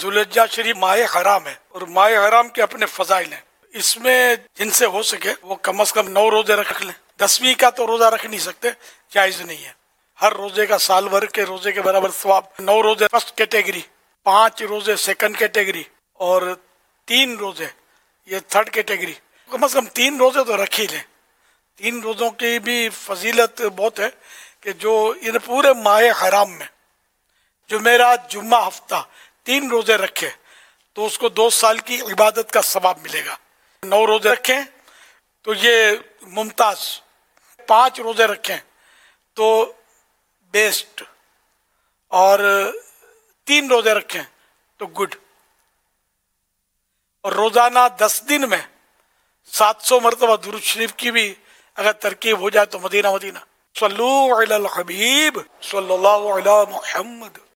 जुलहज्जा शरीफ माह हराम है और माह हराम के अपने फजाइल हैं। इसमें जिनसे हो सके वो कम से कम 9 रोजे रख लें। 10वीं का तो रोजा रख नहीं सकते, जायज नहीं है। हर रोजे का साल भर के रोजे के बराबर सवाब। 9 रोजे फर्स्ट कैटेगरी, 5 रोजे सेकंड कैटेगरी और 3 रोजे ये थर्ड कैटेगरी। कम से कम 3 रोजे तो रख ही लें। 3 रोजों की भी फजीलत बहुत है कि जो इन पूरे माह हराम में जुमेरात जुम्मा हफ्ता 3 रोजे रखे तो उसको 2 साल की इबादत का सवाब मिलेगा। 9 रोजे रखें तो ये मुमताज, 5 रोजे रखें तो बेस्ट और 3 रोजे रखें तो गुड। और रोजाना 10 दिन में 700 मरतबा दुरूद शरीफ की भी अगर तरकीब हो जाए तो मदीना मदीना। सल्लू अलल हबीब सल्लल्लाहु अलैहि मुहम्मद।